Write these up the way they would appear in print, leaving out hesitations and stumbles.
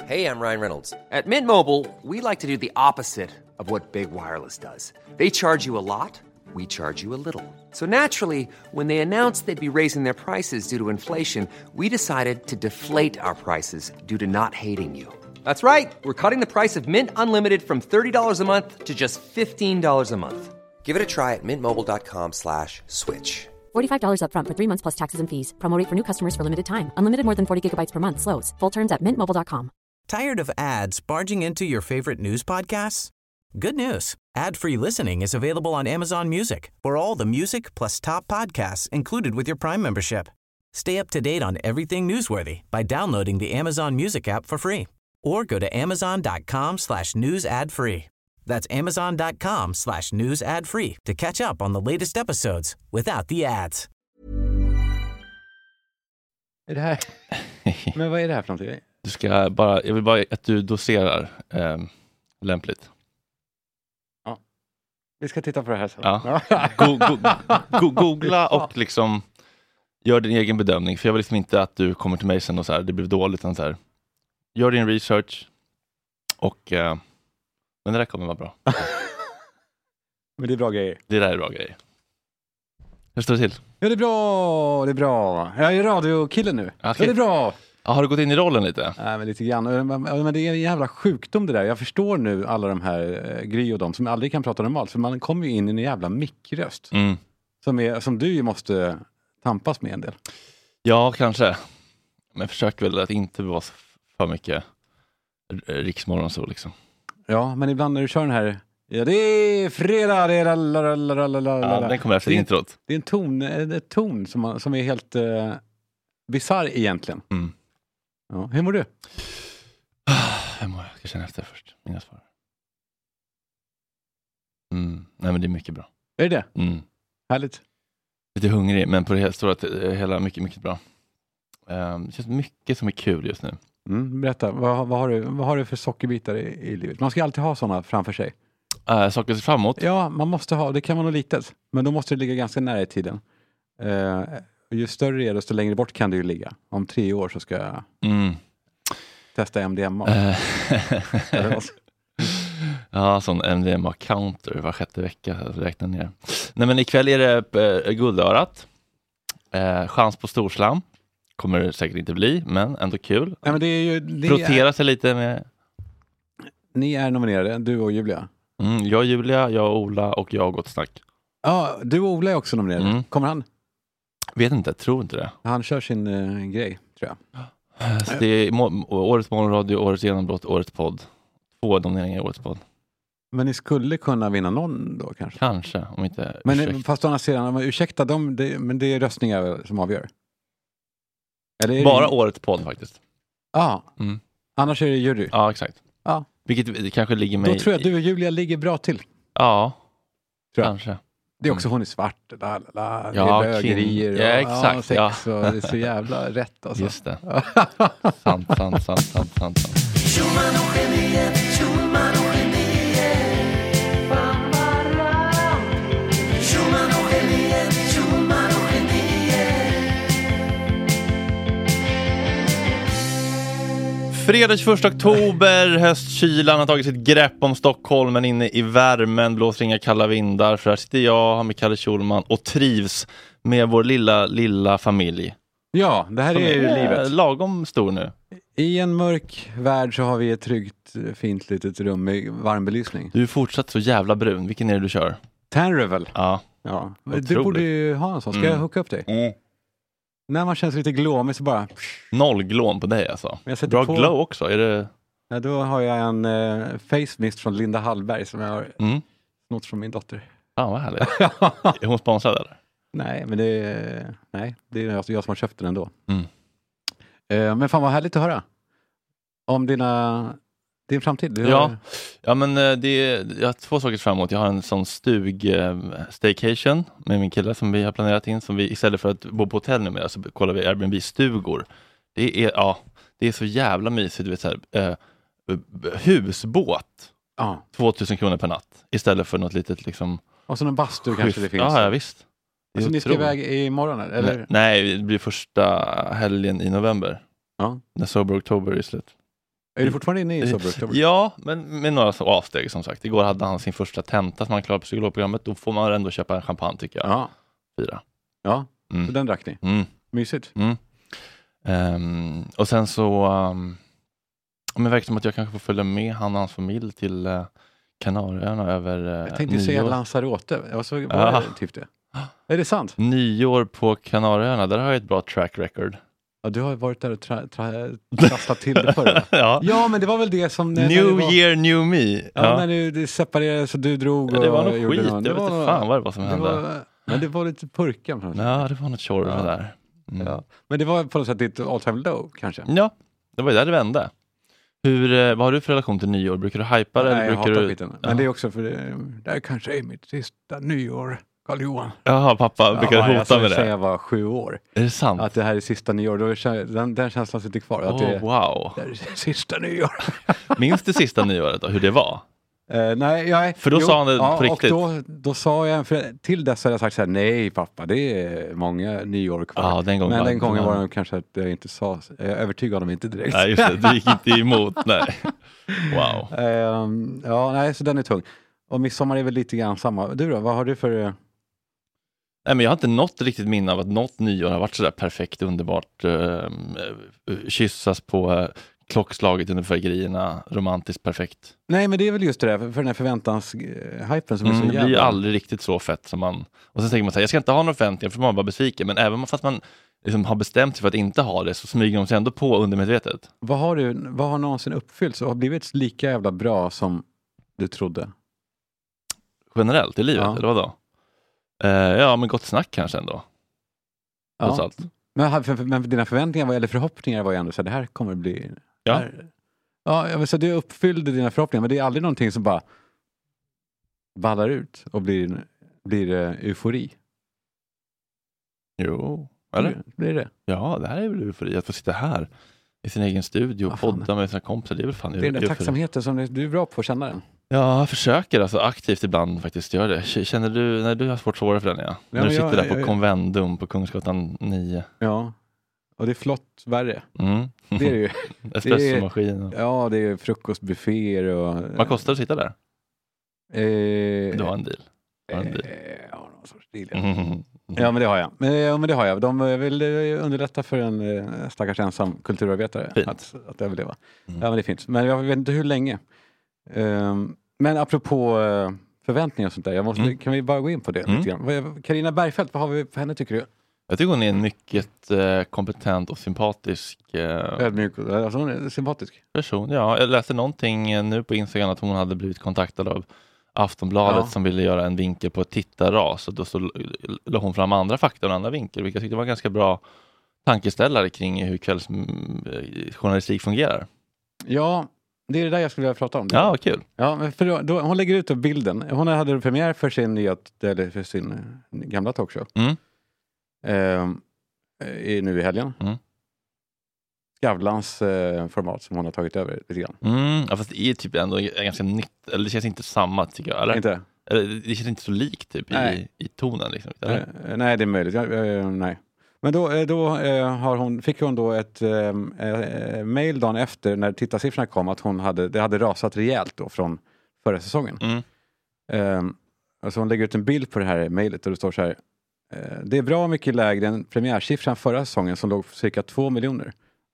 Hey, I'm Ryan Reynolds. At Mint Mobile, we like to do the opposite of what Big Wireless does. They charge you a lot, we charge you a little. So naturally, when they announced they'd be raising their prices due to inflation, we decided to deflate our prices due to not hating you. That's right. We're cutting the price of Mint Unlimited from $30 a month to just $15 a month. Give it a try at mintmobile.com/switch. $45 up front for 3 months plus taxes and fees. Promo rate for new customers for limited time. Unlimited more than 40 gigabytes per month. Slows full terms at mintmobile.com. Tired of ads barging into your favorite news podcasts? Good news. Ad-free listening is available on Amazon Music for all the music plus top podcasts included with your Prime membership. Stay up to date on everything newsworthy by downloading the Amazon Music app for free or go to amazon.com/news ad free. That's amazon.com/news ad free to catch up on the latest episodes without the ads. Är det här? Men vad är det här för någonting? Jag vill bara att du doserar lämpligt. Ja. Vi ska titta på det här sen. Ja. Googla och liksom gör din egen bedömning. För jag vill liksom inte att du kommer till mig sen och så här, det blir dåligt. Utan så här, gör din research och men det där kommer vara bra. Men det är bra grejer. Det där är bra grejer. Hur står det till? Ja, det är bra. Det är bra. Jag är radiokillen nu. Ja, det är bra. Ja, har du gått in i rollen lite? Nej, men lite grann. Men det är en jävla sjukdom det där. Jag förstår nu alla de här Gry och de som aldrig kan prata normalt. För man kommer ju in i en jävla mickröst. Mm. Som du ju måste tampas med en del. Ja, kanske. Men försök väl att inte vara för mycket riksmorgon så liksom. Ja, men ibland när du kör den här... Ja, det är fredag, det är Ja, den kommer efter introt. Det är en ton som är helt bizarr egentligen. Mm. Ja, hur mår du? Jag ska känna efter först. Mina svar. Nej, men det är mycket bra. Är det? Mm. Härligt. Lite hungrig, men på det stora hela mycket, mycket bra. Det känns mycket som är kul just nu. Berätta, vad har du för sockerbitar i livet? Man ska alltid ha sådana framför sig. Saker framåt? Ja, man måste ha. Det kan vara något litet. Men då måste det ligga ganska nära i tiden. Ju större det är, desto längre bort kan det ju ligga. Om 3 år så ska jag testa MDMA. Ja, sån MDMA-counter var 6:e vecka. Räkna ner. Nej, men ikväll är det guldörat. Chans på storslam. Kommer det säkert inte bli, men ändå kul. Ja, men det är ju, frotera sig lite med... Ni är nominerade, du och Julia. Jag, Julia, jag och Ola och jag har gått snack. Ja, du och Ola är också nominerade. Kommer han? Vet inte, tror inte det. Han kör sin grej, tror jag. Så det är årets morgonradio, årets genombrott, årets podd. 2 nomineringar i årets podd. Men ni skulle kunna vinna någon då kanske? Kanske, om inte... Men fast å andra sidan, ursäkta dem, men det är röstningar som avgör. Eller bara årets podd faktiskt. Ja, annars är det jury. Ja, exakt. Ja. Vilket kanske ligger mig... Då tror jag att du och Julia ligger bra till. Ja, tror jag. Kanske. Det är också hon är svart. Det är bögerier. Ja, exakt. Sex och det är så jävla rätt alltså. Just det. sant. Fredag 21 oktober, höstkylan har tagit sitt grepp om Stockholm, men inne i värmen blåser inga kalla vindar. Så här sitter jag med Kalle Schulman och trivs med vår lilla familj. Ja, det här är ju livet. Lagom stor nu. I en mörk värld så har vi ett tryggt, fint litet rum med varm belysning. Du är fortsatt så jävla brun. Vilken är det du kör? Tanrevel. Ja. Du borde ju ha en sån. Ska jag hooka upp dig? När man känns lite glåmig så bara... Noll glåm på dig alltså. Bra glow också. Är det... Ja, då har jag en face mist från Linda Hallberg som jag har snott från min dotter. Ja, vad härligt. Är hon sponsrad eller? Nej, men det är jag som har köpt den ändå. Men fan vad härligt att höra. Om din framtid. Ja, men jag har 2 saker fram emot. Jag har en sån staycation med min kille som vi har planerat in. Som vi istället för att bo på hotell numera så kollar vi Airbnb-stugor. Det är så jävla mysigt. Du vet, så här, husbåt. 2000 kronor per natt. Istället för något litet liksom... Och så en bastu kanske det finns. Ja, visst. Så ni ska iväg imorgon eller? Nej, det blir första helgen i november. Ja. När Sober October är slut. Är du fortfarande inne i Sober Oktober? Ja, men med några så avsteg som sagt. Igår hade han sin första tenta som han klarade på psykologprogrammet. Då får man ändå köpa en champagne tycker jag. Ja. 4. Ja, så den drack ni. Mysigt. Och sen så men verkar som att jag kanske får följa med han och hans familj till Kanarieöarna över jag tänkte säga Lanzarote. Jag såg typ det. Är det sant? Nyår på Kanarieöarna, där har jag ett bra track record. Ja, du har varit där och trasslat till det förr. Ja, men det var väl det som... New year, new me. Ja, när du separerade så du drog och... det var något skit, jag vet inte fan vad det var som hände. Men det var lite purka. Ja, det var något tjorv där. Ja. Men det var på något sätt ditt all time low, kanske? Ja, det var där det vände. Vad har du för relation till nyår? Brukar du hypa det? Nej, jag hatar skiten. Men det är också för det här kanske är mitt sista nyår, Karl-Johan. Jaha, pappa brukar hota med det. Jag var 7 år. Är det sant? Att det här är sista nyår, då är den känslan sitter kvar. Att Wow. Det här är sista nyår. Minns du sista nyåret då, hur det var? Nej, för då sa han det på riktigt. Och då sa jag, till dess hade jag sagt så här: nej pappa, det är många nyår kvar. Ja, den gången var det kanske att jag inte sa, jag övertygade dem inte direkt. Nej, just det, du gick inte emot, nej. Wow. Så den är tung. Och midsommar är väl lite grann samma. Du då, vad har du för... Nej, men jag har inte något riktigt minne av att något nyår har varit sådär perfekt, underbart. Kyssas på klockslaget under färgerierna, romantiskt perfekt. Nej, men det är väl just det där, för den här förväntanshypen som är så jävla... Det blir ju aldrig riktigt så fett som man... Och sen tänker man så här, jag ska inte ha några förväntningar för man är bara besviken. Men även fast man liksom har bestämt sig för att inte ha det så smyger de sig ändå på undermedvetet. Vad har någonsin uppfyllts och har blivit lika jävla bra som du trodde? Generellt i livet, eller vadå? Men gott snack kanske ändå. Ja. Men dina förväntningar eller förhoppningar var ju ändå så här, det här kommer att bli... Ja. Jag vill säga, du uppfyllde dina förhoppningar, men det är aldrig någonting som bara ballar ut och blir eufori. Jo, eller? Blir det? Ja, det här är väl eufori. Att få sitta här i sin egen studio och podda med sina kompisar, det är väl fan det är den där tacksamheten som du är bra på att känna den. Ja, jag försöker alltså aktivt ibland faktiskt göra det. Känner du, när du har svårt svårare för den, när du sitter där på Convendum på Kungsgatan 9. Ja, och det är flott värre. Det är det ju. Espressomaskin. Ja, det är frukostbufféer och... Vad kostar det att sitta där? Du har en deal. Ja, någon sorts deal. Ja, men det har jag. Men det har jag. De vill underlätta för en stackars ensam kulturarbetare att överleva. Ja, men det är fint. Men jag vet inte hur länge. Men apropå förväntningar och sånt där, kan vi bara gå in på det lite grann. Carina Bergfeldt, vad har vi för henne tycker du? Jag tycker hon är en mycket kompetent och sympatisk alltså hon är sympatisk person. Ja, jag läste någonting nu på Instagram att hon hade blivit kontaktad av Aftonbladet som ville göra en vinkel på ett tittarras, och då så la hon fram andra fakta och en andra vinkel, vilket jag tyckte var ganska bra tankeställare kring hur kvällsjournalistik fungerar. Ja, det är det där jag skulle vilja prata om. Ja, kul. Ja, men för hon lägger ut bilden. Hon hade premiär för sin gamla talkshow. Nu i helgen. Skavlans format som hon har tagit över lite grann. Ja, fast det är typ ändå ganska nytt. Eller det känns inte samma, tycker jag. Eller? Inte? Eller, det känns inte så likt typ i tonen. Liksom, nej, det är möjligt. Nej. Men då fick hon då ett mail dagen efter när tittarsiffrorna kom att det hade rasat rejält då från förra säsongen. Alltså hon lägger ut en bild på det här mailet och det står så här: det är bra mycket lägre än premiärsiffran förra säsongen som låg på cirka 2 miljoner.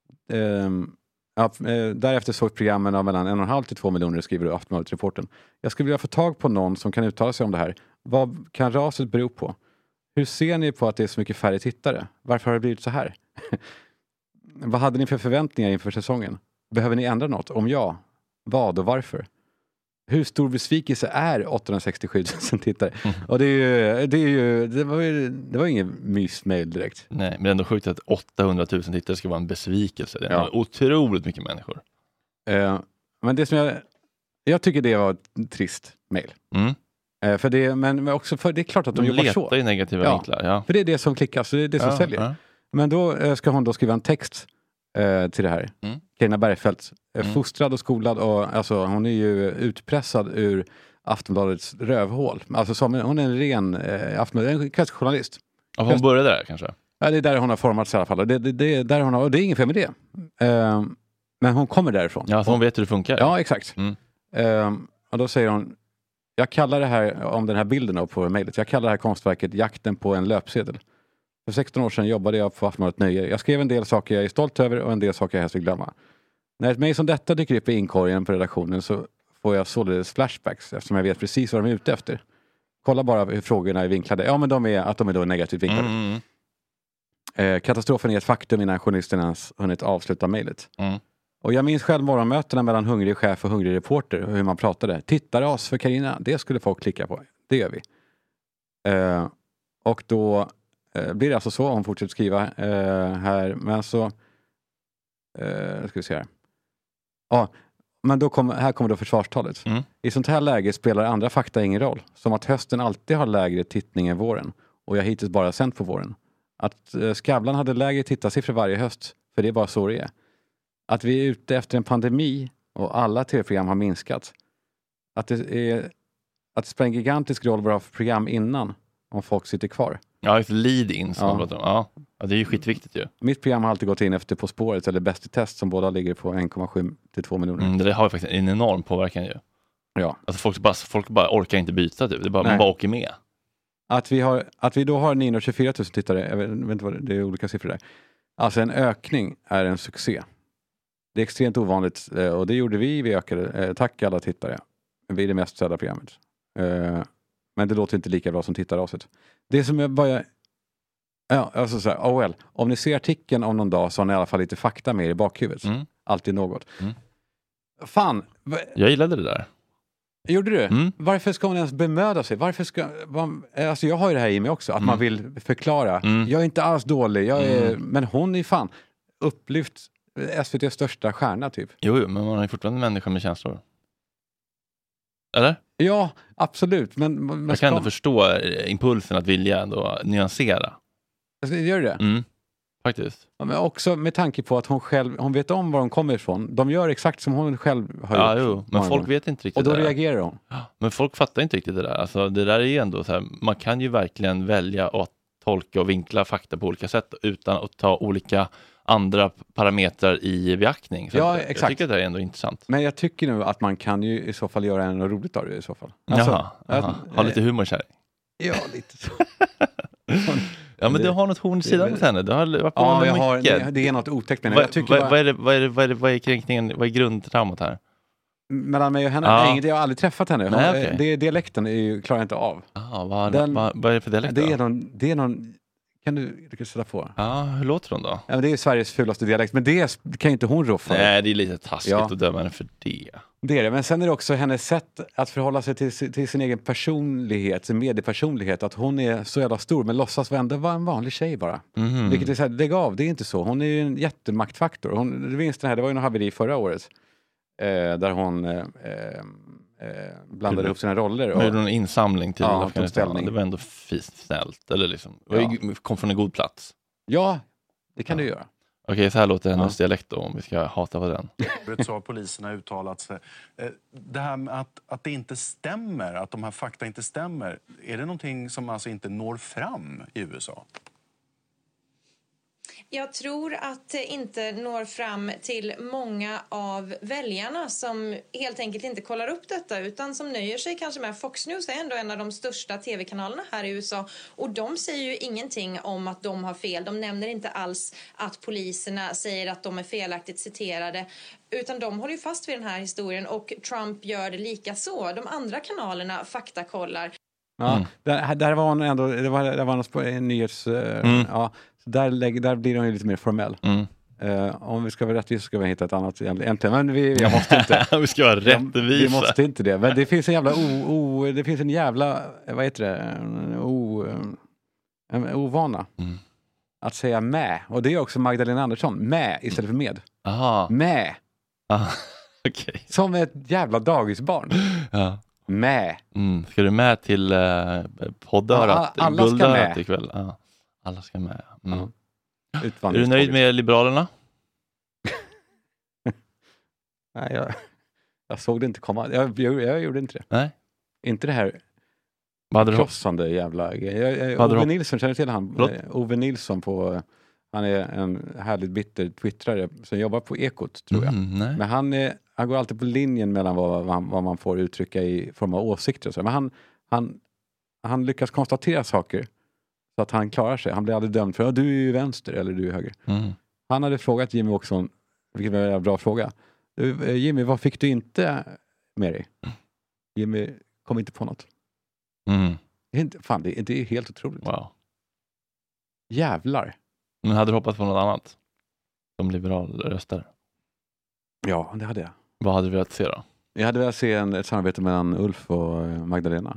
Därefter såg programmen av mellan 1,5 till 2 miljoner, skriver Aftonbladet-reporten. Jag skulle vilja få tag på någon som kan uttala sig om det här. Vad kan raset bero på? Hur ser ni på att det är så mycket färre tittare? Varför har det blivit så här? Vad hade ni för förväntningar inför säsongen? Behöver ni ändra något? Om ja, vad och varför? Hur stor besvikelse är 867 000 tittare? Och det var ingen mysmail direkt. Nej, men ändå sjukt att 800 000 tittare ska vara en besvikelse. Det är otroligt mycket människor. Men det som jag tycker det var ett trist mail. Men också för det är klart att de jobbar så. Letar i negativa vinklar. Ja. För det är det som klickas, det är det som säljer. Ja. Men då ska hon då skriva en text till det här. Carina Bergfeldt, fostrad och skolad, och alltså hon är ju utpressad ur Aftonbladets rövhål. Alltså hon är en ren en kvällsjournalist. Och hon började där kanske? Ja, det är där hon har formats i alla fall. Det är där hon har, och det är ingen fel med det. Men hon kommer därifrån. Ja, så hon vet hur det funkar. Ja, exakt. Mm. Och då säger hon, jag kallar det här, om den här bilden då på mejlet, jag kallar det här konstverket jakten på en löpsedel. För 16 år sedan jobbade jag på Aftonbladet Nöje. Jag skrev en del saker jag är stolt över och en del saker jag helst vill glömma. När ett mejl som detta dyker upp i inkorgen på redaktionen så får jag således flashbacks eftersom jag vet precis vad de är ute efter. Kolla bara hur frågorna är vinklade. Ja, men de är då negativt vinklade. Katastrofen är ett faktum innan journalisten ens hunnit avsluta mejlet. Och jag minns själv morgonmötena mellan hungrig chef och hungrig reporter och hur man pratade. Tittar för Carina, det skulle folk klicka på. Det gör vi. Och då blir det alltså så, hon fortsätter skriva här, men så ska vi se här. Ja, men då här kommer då försvarstalet. I sånt här läge spelar andra fakta ingen roll. Som att hösten alltid har lägre tittning än våren. Och jag hittills bara sänt på våren. Att Skavlan hade lägre tittarsiffror varje höst. För det är bara så det är. Att vi är ute efter en pandemi och alla tv-program har minskat. Att det spelar en gigantisk roll vad det har för program innan. Om folk sitter kvar. Ja, ett lead-in som man pratar om. Ja, det är ju skitviktigt ju. Mitt program har alltid gått in efter På spåret eller Bäst i test som båda ligger på 1,7 till 2 miljoner. Det har ju faktiskt en enorm påverkan ju. Ja. Alltså folk bara orkar inte byta typ. Man bara åker med. Att vi då har 924 000 tittare, jag vet inte vad det är, olika siffror där. Alltså en ökning är en succé. Det är extremt ovanligt och det gjorde vi ökade. Tack alla tittare. Vi är det mest sedda programmet. Men det låter inte lika bra som tittarraset. Det som jag bara... Ja, alltså så här, om ni ser artikeln om någon dag så har ni i alla fall lite fakta med i bakhuvudet. Alltid något. Fan! Jag gillade det där. Gjorde du? Varför ska man ens bemöda sig? Varför ska alltså jag har ju det här i mig också. Att man vill förklara. Jag är inte alls dålig. Men hon är fan upplyft SVT:s största stjärna typ. Jo, men man är ju fortfarande en människa med känslor. Eller? Ja, absolut. Men jag kan ändå förstå impulsen att vilja ändå nyansera. Gör det? Faktiskt. Ja, men också med tanke på att hon vet om var hon kommer ifrån. De gör exakt som hon själv har gjort. Jo, men folk vet inte riktigt. Och då reagerar hon. Men folk fattar inte riktigt det där. Alltså, det där är ändå så här, man kan ju verkligen välja att tolka och vinkla fakta på olika sätt utan att ta olika andra parametrar i beaktning. Så exakt. Jag tycker det här är ändå intressant. Men jag tycker nu att man kan ju i så fall göra något roligt av det i så fall. Alltså, ha lite humor så här. Ja, lite så. Ja, men du har något horn i sidan mot henne. Du har varit på det är något otäckt med henne. Vad är kränkningen? Vad är grundtraumat här? Mellan mig och henne? Nej, jag har aldrig träffat henne. Nej, okay. Dialekten klarar jag inte av. Vad är det för dialekt då? Det är någon kan du sätta på? Ja, hur låter hon då? Ja, men det är Sveriges fulaste dialekt, men det kan inte hon rå för. Nej, det är lite taskigt att döma henne för det. Det är det, men sen är det också hennes sätt att förhålla sig till sin egen personlighet, sin mediepersonlighet, att hon är så jävla stor, men låtsas vara en vanlig tjej bara. Vilket är så här, lägg av, det är inte så. Hon är ju en jättemaktfaktor. Det var ju någon haveri förra året, där hon blandade ihop sina roller. Och gjorde en insamling till Afghanistan. Det var ändå snällt. Eller liksom. Kom från en god plats. Ja, det kan du göra. Okej, så här låter hennes dialekt då, om vi ska hata på den. Så har poliserna uttalat sig. Det här med att det inte stämmer, att de här fakta inte stämmer, är det någonting som alltså inte når fram i USA? Jag tror att det inte når fram till många av väljarna som helt enkelt inte kollar upp detta utan som nöjer sig kanske med Fox News är ändå en av de största tv-kanalerna här i USA och de säger ju ingenting om att de har fel. De nämner inte alls att poliserna säger att de är felaktigt citerade utan de håller ju fast vid den här historien och Trump gör det lika så. De andra kanalerna faktakollar. Ja, där var hon ändå, det var en nyhets... Ja, där blir de ju lite mer formell. Om vi ska vara rättvisa ska vi hitta ett annat egentligen. Men jag måste inte. Vi ska vara rättvisa. Vi måste inte det. Men det finns en jävla vad heter det? En ovana. Att säga med. Och det är också Magdalena Andersson. Med istället för med. Aha. Med. Okay. Som ett jävla dagisbarn. Ja. Med. Ska du med till poddörat? Alla ska med. Ikväll? Alla ska med. Är du nöjd med Liberalerna? Nej, jag såg det inte komma. Jag gjorde inte det. Nej. Inte det här krossande jävla... Ove Nilsson, känner du till han? Ove Nilsson på Han är en härligt bitter twittrare som jobbar på Ekot, tror jag. Nej. Men han går alltid på linjen mellan vad man får uttrycka i form av åsikter och så. Men han lyckas konstatera saker så att han klarar sig. Han blir aldrig dömd för du är ju vänster eller du är höger. Han hade frågat Jimmy Åkesson, vilket var en bra fråga. Jimmy, vad fick du inte med dig? Jimmy kom inte på något. Det är helt otroligt. Wow. Jävlar. Men hade du hoppats på något annat? Som liberal röstare? Ja, det hade jag. Vad hade du velat se då? Jag hade velat se ett samarbete mellan Ulf och Magdalena.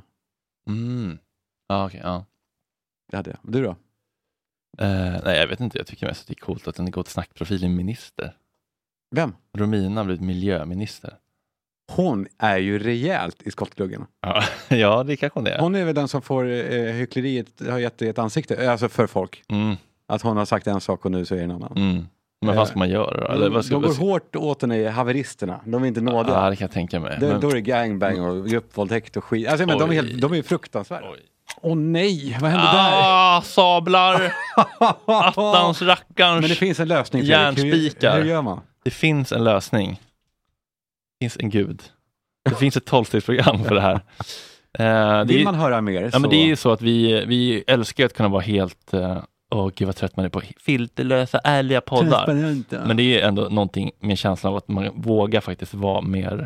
Okej. Det hade jag. Du då? Nej, jag vet inte. Jag tycker mest att det är coolt att den går till snackprofil i minister. Vem? Romina har blivit miljöminister. Hon är ju rejält i skottgluggen. Ja, det kanske hon är. Hon är väl den som får hyckleriet, har gett ett ansikte, alltså för folk. Att hon har sagt en sak och nu säger en annan. Men vad ska man göra? Eller de går hårt åt den i haveristerna. De är inte nådiga. Ja, det kan jag tänka mig. Då är det gangbang och gruppvåldtäkt och skit. Alltså, men de är fruktansvärda. Åh nej, vad hände där? Sablar! Attans rackarns. Men det finns en lösning. Järnspikar. Hur gör man? Det finns en lösning. Det finns en gud. Det finns ett 12-stegsprogram för det här. Vill man höra mer? Ja, men det är ju så att vi älskar att kunna vara helt... gud vad trött man är på filterlösa, ärliga poddar. Men det är ändå någonting med känslan av att man vågar faktiskt vara mer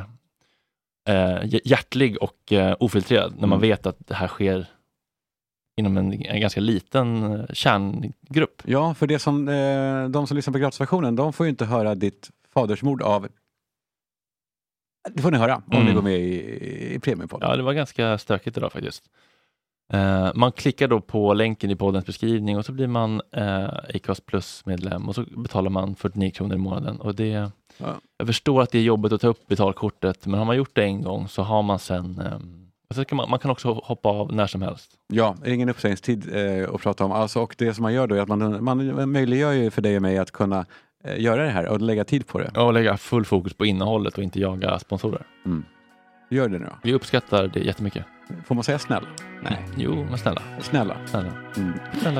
hjärtlig och ofiltrerad. När man vet att det här sker inom en ganska liten kärngrupp. Ja, för det som de som lyssnar på gratisversionen, de får ju inte höra ditt fadersmord av... Det får ni höra om ni går med i premiumpodden. Ja, det var ganska stökigt idag faktiskt. Man klickar då på länken i poddens beskrivning och så blir man Acast Plus-medlem och så betalar man 49 kronor i månaden. Och det, jag förstår att det är jobbigt att ta upp betalkortet, men har man gjort det en gång så har man sen... man kan också hoppa av när som helst. Ja, ingen uppsägningstid att prata om. Alltså, och det som man gör då är att man möjliggör ju för dig och mig att kunna göra det här och lägga tid på det. Ja, och lägga full fokus på innehållet och inte jaga sponsorer. Gör det nu då. Vi uppskattar det jättemycket. Får man säga snäll? Nej. Jo, men snälla. Snälla. Snälla.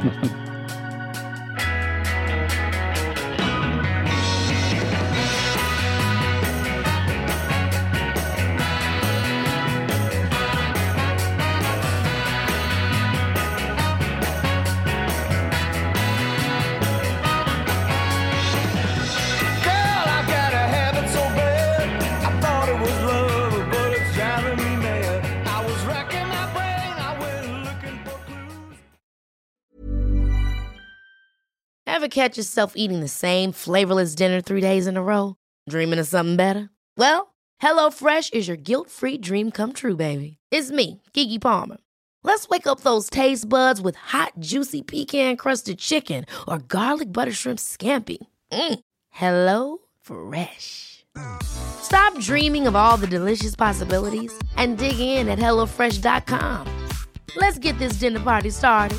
Ever catch yourself eating the same flavorless dinner 3 days in a row? Dreaming of something better? Well, HelloFresh is your guilt-free dream come true, baby. It's me, Keke Palmer. Let's wake up those taste buds with hot, juicy pecan-crusted chicken or garlic butter shrimp scampi. Hello Fresh. Stop dreaming of all the delicious possibilities and dig in at HelloFresh.com. Let's get this dinner party started.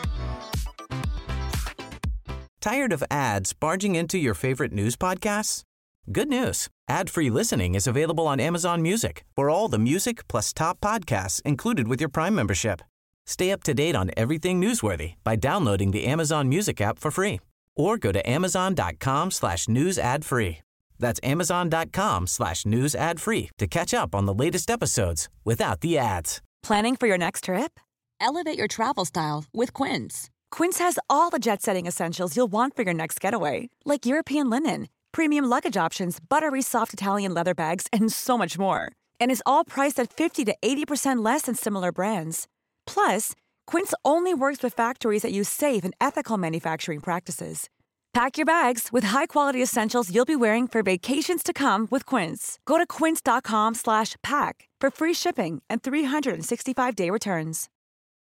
Tired of ads barging into your favorite news podcasts? Good news. Ad-free listening is available on Amazon Music for all the music plus top podcasts included with your Prime membership. Stay up to date on everything newsworthy by downloading the Amazon Music app for free or go to amazon.com/news ad free. That's amazon.com/news ad free to catch up on the latest episodes without the ads. Planning for your next trip? Elevate your travel style with Quince. Quince has all the jet-setting essentials you'll want for your next getaway, like European linen, premium luggage options, buttery soft Italian leather bags, and so much more. And is all priced at 50 to 80% less than similar brands. Plus, Quince only works with factories that use safe and ethical manufacturing practices. Pack your bags with high-quality essentials you'll be wearing for vacations to come with Quince. Go to quince.com/pack for free shipping and 365-day returns.